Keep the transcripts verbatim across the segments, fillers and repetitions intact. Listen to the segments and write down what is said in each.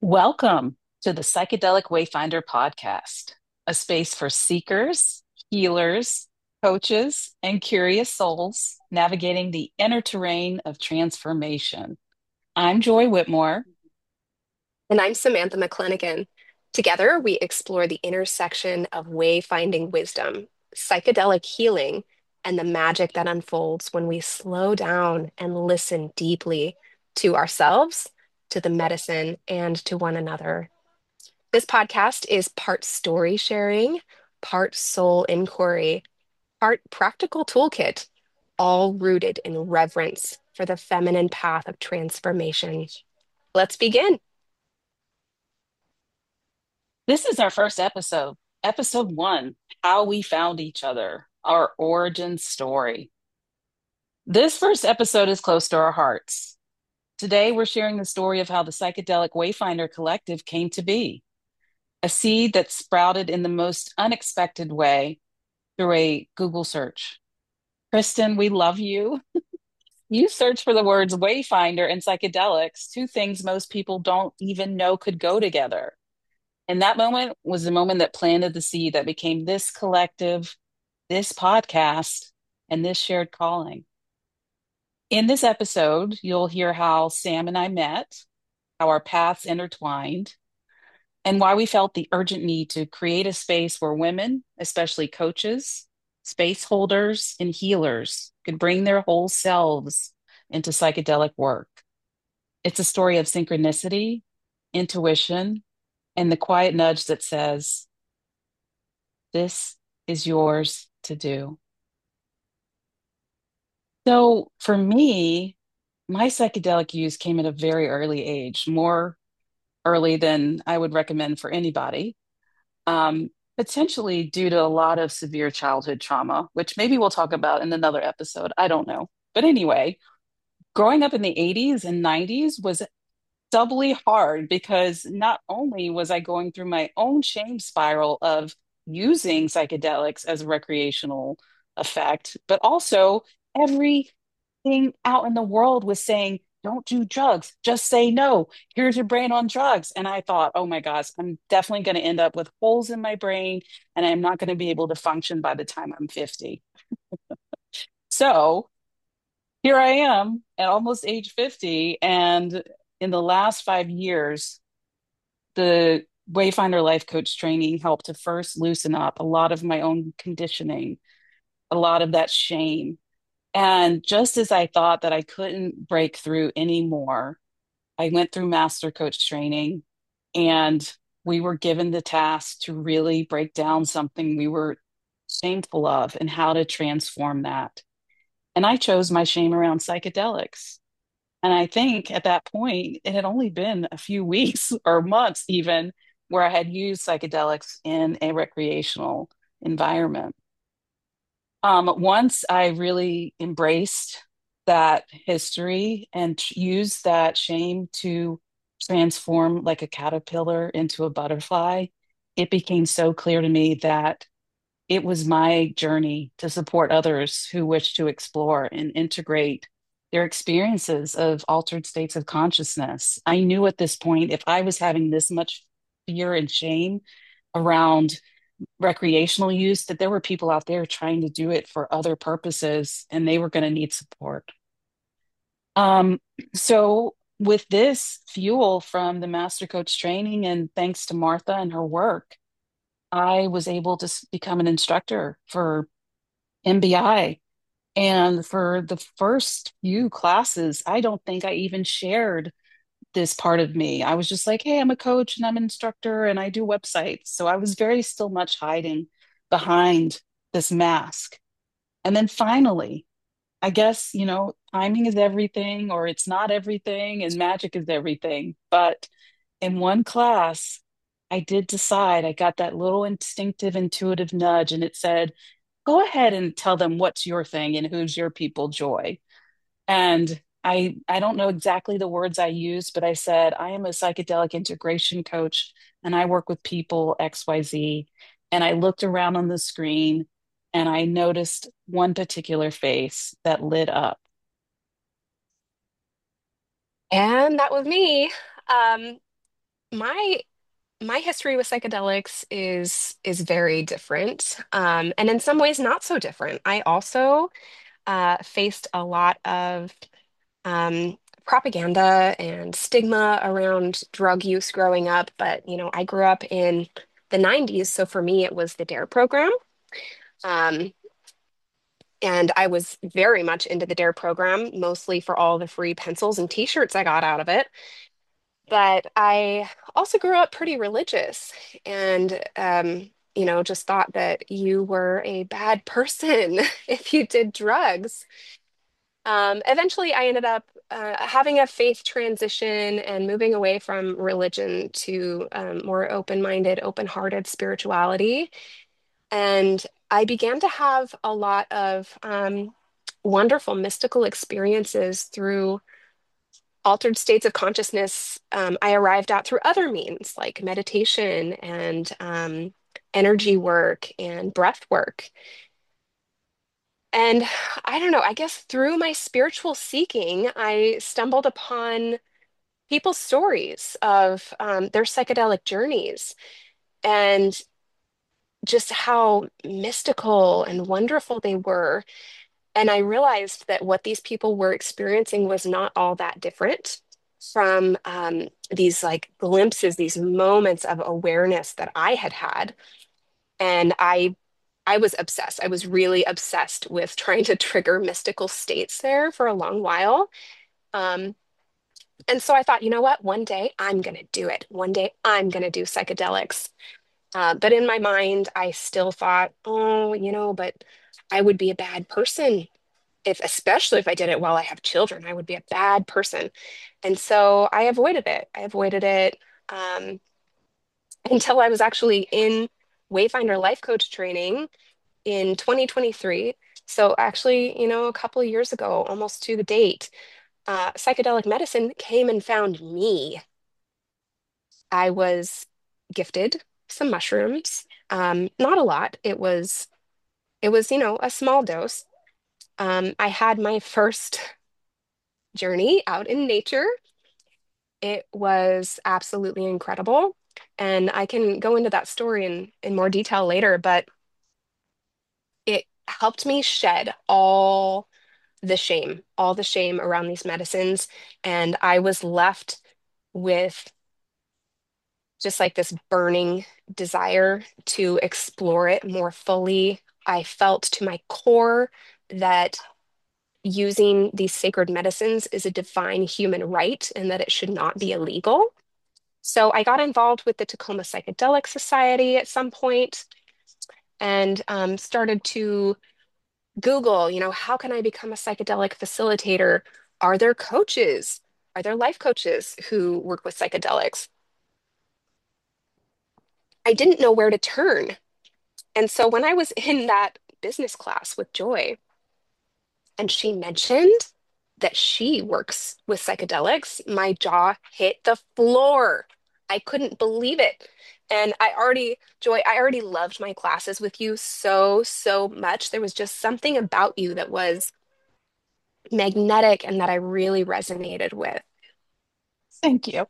Welcome to the Psychedelic Wayfinder podcast, a space for seekers, healers, coaches, and curious souls navigating the inner terrain of transformation. I'm Joy Whitmore. And I'm Samantha McClanagan. Together, we explore the intersection of wayfinding wisdom, psychedelic healing, and the magic that unfolds when we slow down and listen deeply to ourselves, to the medicine, and to one another. This podcast is part story sharing, part soul inquiry, part practical toolkit, all rooted in reverence for the feminine path of transformation. Let's begin. This is our first episode, episode one, How We Found Each Other, our origin story. This first episode is close to our hearts. Today, we're sharing the story of how the Psychedelic Wayfinder Collective came to be, a seed that sprouted in the most unexpected way through a Google search. Kristen, we love you. You search for the words Wayfinder and psychedelics, two things most people don't even know could go together. And that moment was the moment that planted the seed that became this collective, this podcast, and this shared calling. In this episode, you'll hear how Sam and I met, how our paths intertwined, and why we felt the urgent need to create a space where women, especially coaches, space holders, and healers, could bring their whole selves into psychedelic work. It's a story of synchronicity, intuition, and the quiet nudge that says, this is yours to do. So for me, my psychedelic use came at a very early age, more early than I would recommend for anybody. um, Potentially due to a lot of severe childhood trauma, which maybe we'll talk about in another episode. I don't know. But anyway, growing up in the eighties and nineties was doubly hard because not only was I going through my own shame spiral of using psychedelics as a recreational effect, but also everything out in the world was saying, don't do drugs, just say no. Here's your brain on drugs. And I thought, oh my gosh, I'm definitely going to end up with holes in my brain and I'm not going to be able to function by the time I'm fifty. So here I am at almost age fifty. And in the last five years, the Wayfinder Life Coach training helped to first loosen up a lot of my own conditioning, a lot of that shame. And just as I thought that I couldn't break through anymore, I went through Master Coach training and we were given the task to really break down something we were shameful of and how to transform that. And I chose my shame around psychedelics. And I think at that point, it had only been a few weeks or months even where I had used psychedelics in a recreational environment. Um, once I really embraced that history and t- used that shame to transform like a caterpillar into a butterfly, it became so clear to me that it was my journey to support others who wish to explore and integrate their experiences of altered states of consciousness. I knew at this point, if I was having this much fear and shame around recreational use, that there were people out there trying to do it for other purposes and they were going to need support. Um, so with this fuel from the Master Coach training and thanks to Martha and her work, I was able to s- become an instructor for M B I. And for the first few classes, I don't think I even shared this part of me. I was just like, hey, I'm a coach and I'm an instructor and I do websites. So I was very still much hiding behind this mask. And then finally, I guess, you know, timing is everything or it's not everything and magic is everything. But in one class, I did decide, I got that little instinctive, intuitive nudge, and it said, go ahead and tell them what's your thing and who's your people, Joy. And I I don't know exactly the words I used, but I said, I am a psychedelic integration coach and I work with people X Y Z. And I looked around on the screen and I noticed one particular face that lit up. And that was me. Um, my my history with psychedelics is is very different, um, and in some ways not so different. I also uh, faced a lot of um, propaganda and stigma around drug use growing up. But you know, I grew up in the nineties, so for me, it was the DARE program. Um, and I was very much into the DARE program, mostly for all the free pencils and t-shirts I got out of it. But I also grew up pretty religious and, um, you know, just thought that you were a bad person if you did drugs. Um, eventually, I ended up uh, having a faith transition and moving away from religion to um, more open-minded, open-hearted spirituality. And I began to have a lot of um, wonderful mystical experiences through altered states of consciousness um, I arrived at through other means like meditation and um, energy work and breath work. And I don't know, I guess through my spiritual seeking, I stumbled upon people's stories of um, their psychedelic journeys and just how mystical and wonderful they were. And I realized that what these people were experiencing was not all that different from um, these like glimpses, these moments of awareness that I had had. And I I was obsessed. I was really obsessed with trying to trigger mystical states there for a long while. Um, and so I thought, you know what? One day I'm going to do it. One day I'm going to do psychedelics. Uh, but in my mind, I still thought, oh, you know, but I would be a bad person if, especially if I did it while I have children, I would be a bad person. And so I avoided it. I avoided it um, until I was actually in Wayfinder life coach training in twenty twenty-three. So actually, you know, a couple of years ago, almost to the date, uh, psychedelic medicine came and found me. I was gifted some mushrooms, um, not a lot. It was it was, you know, a small dose. Um, I had my first journey out in nature. It was absolutely incredible. And I can go into that story in, in more detail later, but it helped me shed all the shame, all the shame around these medicines. And I was left with just like this burning desire to explore it more fully. I felt to my core that using these sacred medicines is a divine human right and that it should not be illegal. So I got involved with the Tacoma Psychedelic Society at some point and um, started to Google, you know, how can I become a psychedelic facilitator? Are there coaches? Are there life coaches who work with psychedelics? I didn't know where to turn. And so when I was in that business class with Joy, and she mentioned that she works with psychedelics, my jaw hit the floor. I couldn't believe it. And I already, Joy, I already loved my classes with you so, so much. There was just something about you that was magnetic and that I really resonated with. Thank you.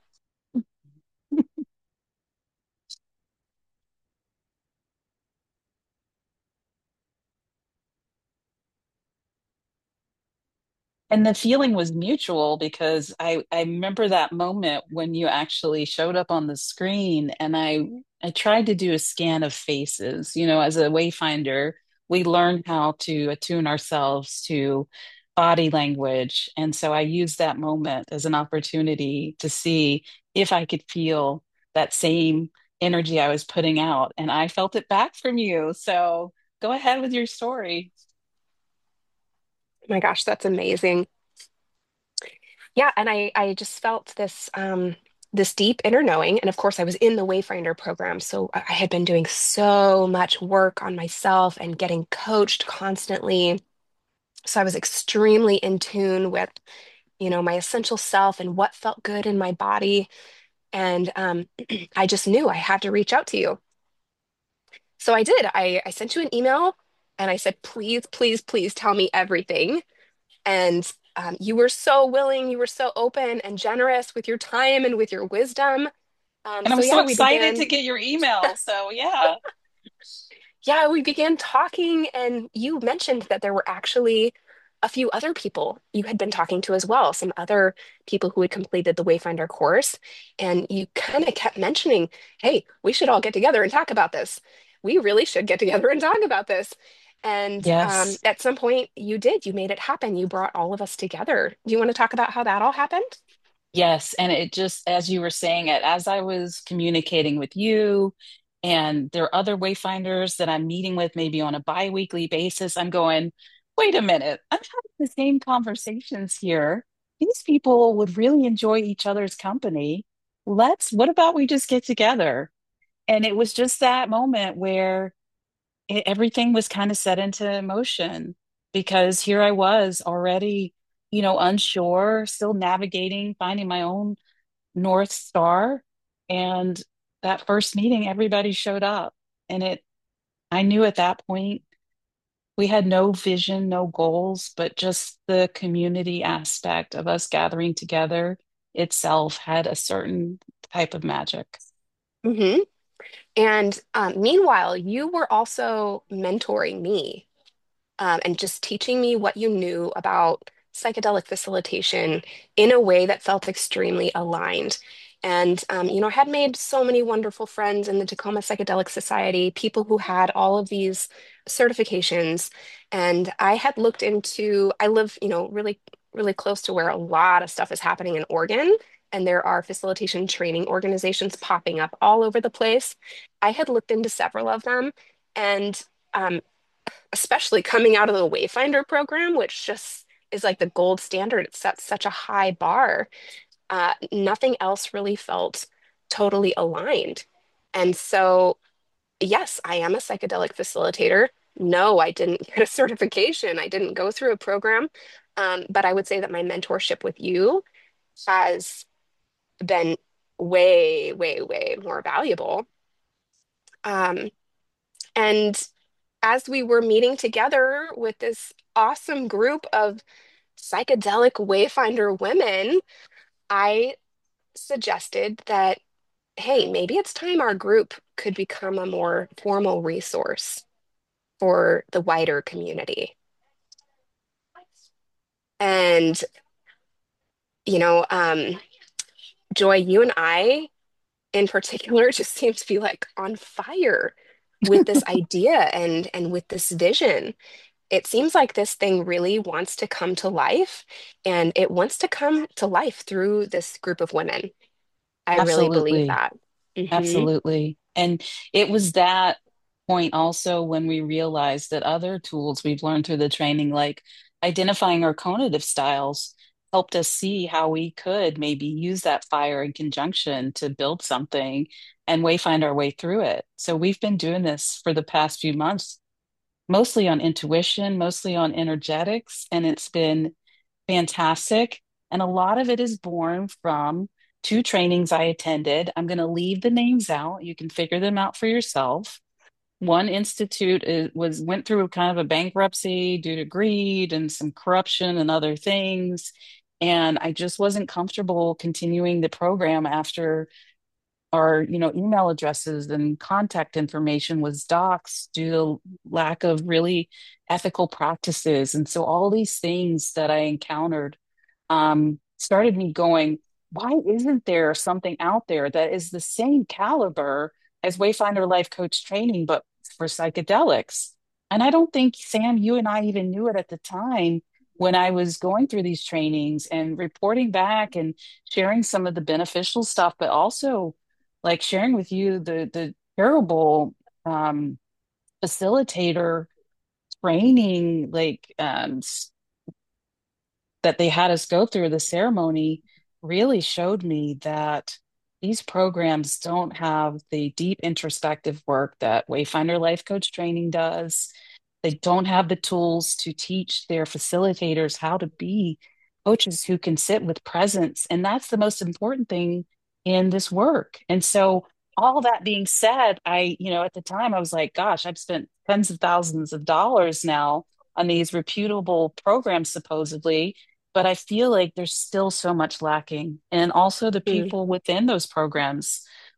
And the feeling was mutual because I, I remember that moment when you actually showed up on the screen and I I tried to do a scan of faces. You know, as a wayfinder, we learn how to attune ourselves to body language. And so I used that moment as an opportunity to see if I could feel that same energy I was putting out. And I felt it back from you. So go ahead with your story. Oh my gosh, that's amazing. Yeah, and I I just felt this um this deep inner knowing. And of course, I was in the Wayfinder program, so I I had been doing so much work on myself and getting coached constantly. So I was extremely in tune with, you know, my essential self and what felt good in my body. And um, I just knew I had to reach out to you. So I did. I, I sent you an email and I said, please, please, please tell me everything. And um, you were so willing, you were so open and generous with your time and with your wisdom. Um, And I'm so so yeah, we excited began to get your email. So yeah. Yeah, we began talking, and you mentioned that there were actually a few other people you had been talking to as well, some other people who had completed the Wayfinder course. And you kind of kept mentioning, hey, we should all get together and talk about this. We really should get together and talk about this. And um, Yes. at some point, you did. You made it happen. You brought all of us together. Do you want to talk about how that all happened? Yes. And it just, as you were saying it, as I was communicating with you, and there are other wayfinders that I'm meeting with maybe on a bi-weekly basis, I'm going, wait a minute, I'm having the same conversations here. These people would really enjoy each other's company. Let's, what about we just get together? And it was just that moment where it, everything was kind of set into motion because here I was already, you know, unsure, still navigating, finding my own North Star. And that first meeting, everybody showed up. And it, I knew at that point we had no vision, no goals, but just the community aspect of us gathering together itself had a certain type of magic. Hmm. And um, meanwhile, you were also mentoring me um, and just teaching me what you knew about psychedelic facilitation in a way that felt extremely aligned. And, um, you know, I had made so many wonderful friends in the Tacoma Psychedelic Society, people who had all of these certifications. And I had looked into, I live, you know, really, really close to where a lot of stuff is happening in Oregon. And there are facilitation training organizations popping up all over the place. I had looked into several of them. And um, especially coming out of the Wayfinder program, which just is like the gold standard. It sets such a high bar. Uh, nothing else really felt totally aligned. And so, yes, I am a psychedelic facilitator. No, I didn't get a certification. I didn't go through a program. Um, but I would say that my mentorship with you has been way, way, way more valuable. Um, and as we were meeting together with this awesome group of psychedelic Wayfinder women, I suggested that, hey, maybe it's time our group could become a more formal resource for the wider community. And, you know, um, Joy, you and I in particular just seem to be like on fire with this idea and and with this vision. It seems like this thing really wants to come to life, and it wants to come to life through this group of women. I really believe Absolutely. that. Hmm. Absolutely. And it was that point also when we realized that other tools we've learned through the training, like identifying our conative styles, helped us see how we could maybe use that fire in conjunction to build something and wayfind our way through it. So we've been doing this for the past few months, mostly on intuition, mostly on energetics, and it's been fantastic. And a lot of it is born from two trainings I attended. I'm going to leave the names out. You can figure them out for yourself. One institute is, was went through kind of a bankruptcy due to greed and some corruption and other things. And I just wasn't comfortable continuing the program after our, you know, email addresses and contact information was doxed due to lack of really ethical practices. And so all these things that I encountered um, started me going, why isn't there something out there that is the same caliber as Wayfinder Life Coach training, but for psychedelics? And I don't think, Sam, you and I even knew it at the time when I was going through these trainings and reporting back and sharing some of the beneficial stuff, but also like sharing with you the the terrible um, facilitator training, like um, that they had us go through the ceremony really showed me that these programs don't have the deep introspective work that Wayfinder Life Coach training does. They don't have the tools to teach their facilitators how to be coaches who can sit with presence. And that's the most important thing in this work. And so, all that being said, I, you know, at the time I was like, gosh, I've spent tens of thousands of dollars now on these reputable programs, supposedly, but I feel like there's still so much lacking. And also the Mm. people within those programs.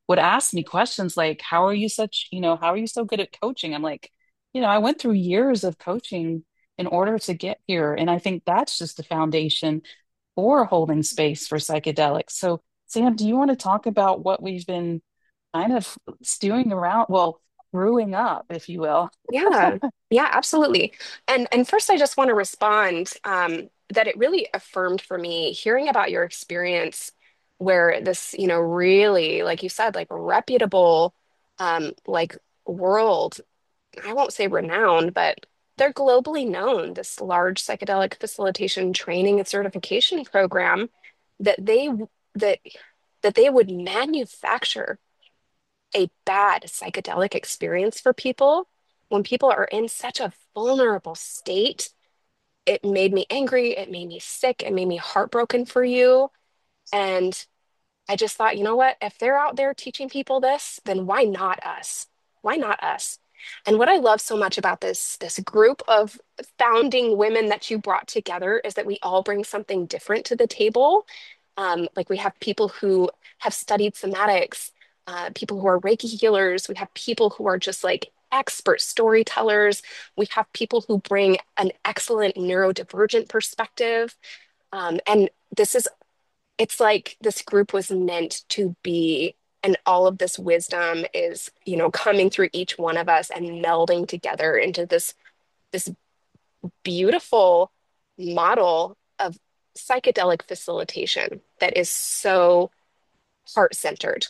would ask me questions like, how are you such, you know, how are you so good at coaching? I'm like, you know, I went through years of coaching in order to get here. And I think that's just the foundation for holding space for psychedelics. So, Sam, do you want to talk about what we've been kind of stewing around, well, brewing up, if you will? Yeah, yeah, absolutely. And and first, I just want to respond um, that it really affirmed for me hearing about your experience where this, you know, really, like you said, like reputable, um, like world, I won't say renowned, but they're globally known, this large psychedelic facilitation training and certification program that they that that they would manufacture a bad psychedelic experience for people when people are in such a vulnerable state. It made me angry. It made me sick. It made me heartbroken for you. And I just thought, you know what? If they're out there teaching people this, then why not us? Why not us? And what I love so much about this this group of founding women that you brought together is that we all bring something different to the table. Um, like we have people who have studied somatics, uh, people who are Reiki healers. We have people who are just like expert storytellers. We have people who bring an excellent neurodivergent perspective. Um, and this is it's like this group was meant to be, and all of this wisdom is, you know, coming through each one of us and melding together into this this beautiful model of psychedelic facilitation that is so heart-centered.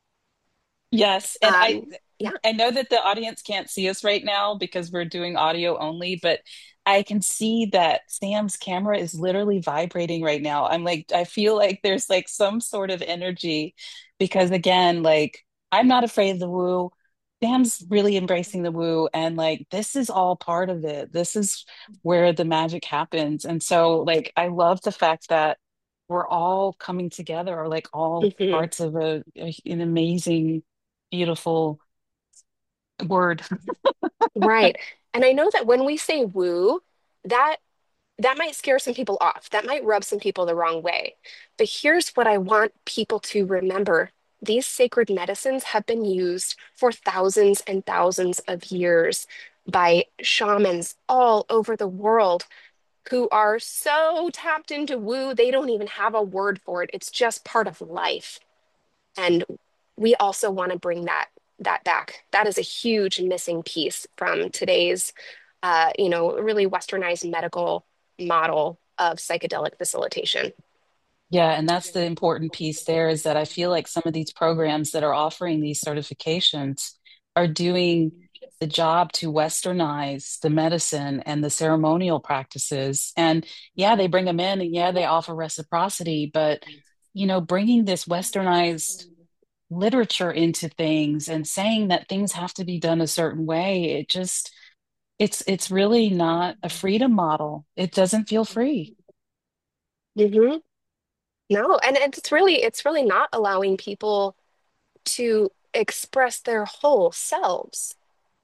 Yes, and I Um, yeah. I know that the audience can't see us right now because we're doing audio only, but I can see that Sam's camera is literally vibrating right now. I'm like, I feel like there's like some sort of energy because again, like I'm not afraid of the woo. Sam's really embracing the woo, and like this is all part of it. This is where the magic happens. And so like I love the fact that we're all coming together, or like all Mhm. parts of a, a an amazing, beautiful word. Right. And I know that when we say woo, that that might scare some people off. That might rub some people the wrong way. But here's what I want people to remember. These sacred medicines have been used for thousands and thousands of years by shamans all over the world who are so tapped into woo, they don't even have a word for it. It's just part of life. And we also want to bring that that back. That is a huge missing piece from today's, uh, you know, really westernized medical model of psychedelic facilitation. Yeah, and that's the important piece there is that I feel like some of these programs that are offering these certifications are doing the job to westernize the medicine and the ceremonial practices. And yeah, they bring them in and yeah, they offer reciprocity, but you know, bringing this westernized literature into things and saying that things have to be done a certain way, it just it's it's really not a freedom model. It doesn't feel free. Hmm. No, and it's really it's really not allowing people to express their whole selves,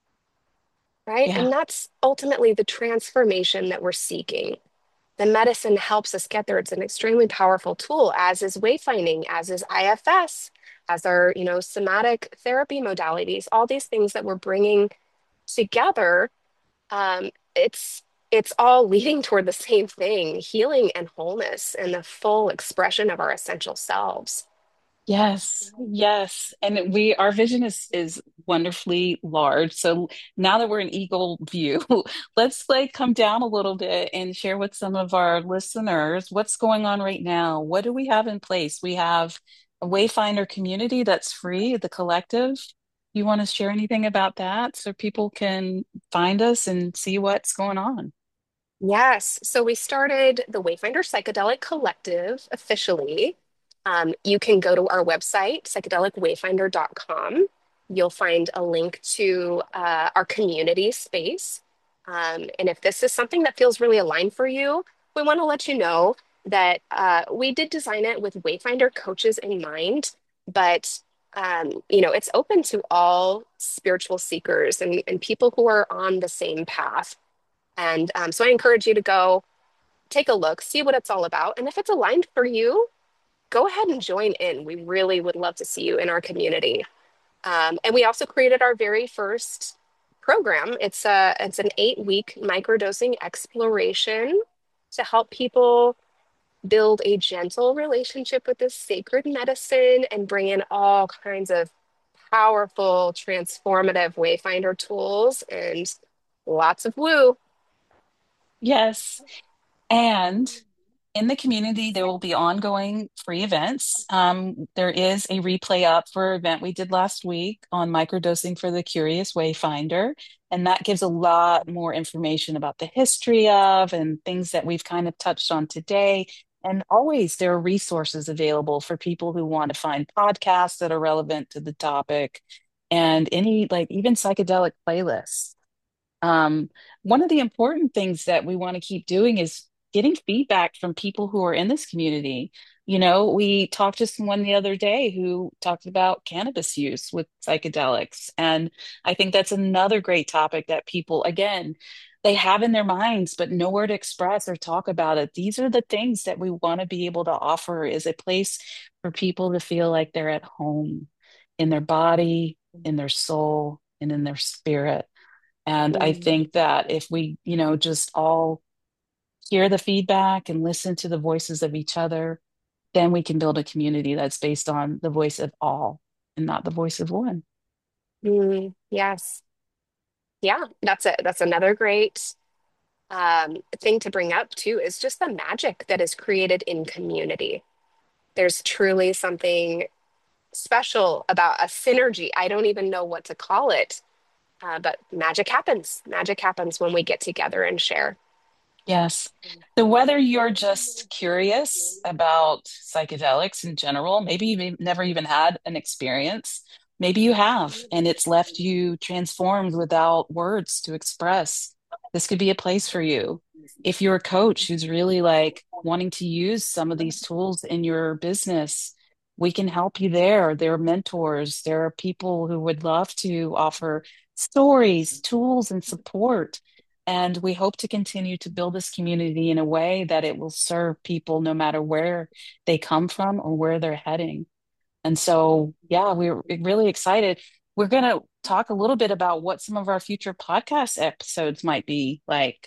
right? Yeah. And that's ultimately the transformation that we're seeking. The medicine helps us get there. It's an extremely powerful tool, as is wayfinding, as is I F S, as are, you know, somatic therapy modalities, all these things that we're bringing together. Um, it's it's all leading toward the same thing, healing and wholeness and the full expression of our essential selves. Yes, yes. And we our vision is is wonderfully large. So now that we're in eagle view, let's like come down a little bit and share with some of our listeners what's going on right now. What do we have in place? We have a Wayfinder community that's free, the collective. You want to share anything about that so people can find us and see what's going on? Yes. So we started the Wayfinder Psychedelic Collective officially. Um, you can go to our website, psychedelic wayfinder dot com. You'll find a link to uh, our community space. Um, and if this is something that feels really aligned for you, we want to let you know that uh, we did design it with Wayfinder coaches in mind, but um, you know, it's open to all spiritual seekers and, and people who are on the same path. And um, so I encourage you to go take a look, see what it's all about. And if it's aligned for you, go ahead and join in. We really would love to see you in our community. Um, and we also created our very first program. It's a it's an eight week microdosing exploration to help people build a gentle relationship with this sacred medicine and bring in all kinds of powerful, transformative Wayfinder tools and lots of woo. Yes. And in the community, there will be ongoing free events. Um, there is a replay up for an event we did last week on microdosing for the curious wayfinder, and that gives a lot more information about the history of and things that we've kind of touched on today. And always there are resources available for people who want to find podcasts that are relevant to the topic and any like even psychedelic playlists. Um, One of the important things that we want to keep doing is getting feedback from people who are in this community. You know, we talked to someone the other day who talked about cannabis use with psychedelics. And I think that's another great topic that people, again, they have in their minds, but nowhere to express or talk about it. These are the things that we want to be able to offer is a place for people to feel like they're at home in their body, in their soul, and in their spirit. And I Mm. think that if we, you know, just all hear the feedback and listen to the voices of each other, then we can build a community that's based on the voice of all and not the voice of one. Mm, yes. Yeah, that's it. That's another great um, thing to bring up too, is just the magic that is created in community. There's truly something special about a synergy. I don't even know what to call it, uh, but magic happens. Magic happens when we get together and share. Yes. So whether you're just curious about psychedelics in general, maybe you've never even had an experience, maybe you have, and it's left you transformed without words to express. This could be a place for you. If you're a coach who's really like wanting to use some of these tools in your business, we can help you there. There are mentors, there are people who would love to offer stories, tools, and support. And we hope to continue to build this community in a way that it will serve people no matter where they come from or where they're heading. And so, yeah, we're really excited. We're going to talk a little bit about what some of our future podcast episodes might be like.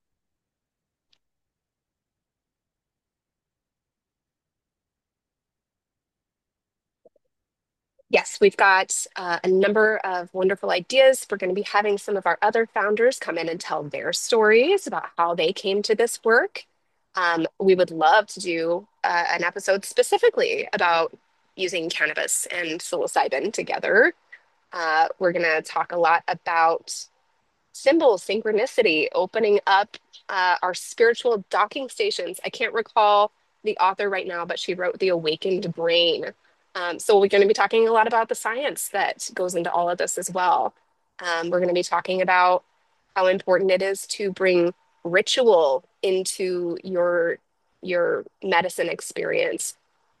Yes, we've got uh, a number of wonderful ideas. We're going to be having some of our other founders come in and tell their stories about how they came to this work. Um, we would love to do uh, an episode specifically about using cannabis and psilocybin together. Uh, we're going to talk a lot about symbols, synchronicity, opening up uh, our spiritual docking stations. I can't recall the author right now, but she wrote The Awakened Brain. Um, so we're going to be talking a lot about the science that goes into all of this as well. Um, we're going to be talking about how important it is to bring ritual into your your medicine experience.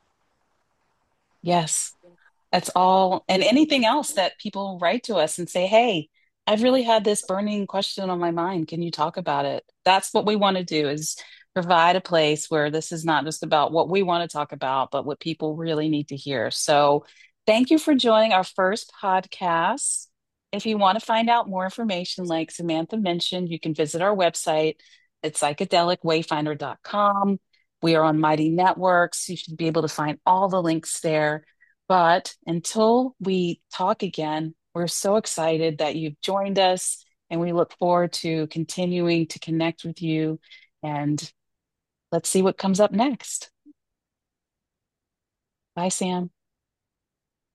Yes. That's all. And anything else that people write to us and say, hey, I've really had this burning question on my mind. Can you talk about it? That's what we want to do is provide a place where this is not just about what we want to talk about, but what people really need to hear. So thank you for joining our first podcast. If you want to find out more information, like Samantha mentioned, you can visit our website at psychedelic wayfinder dot com. We are on Mighty Networks. You should be able to find all the links there. But until we talk again, we're so excited that you've joined us, and we look forward to continuing to connect with you. And let's see what comes up next. Bye, Sam.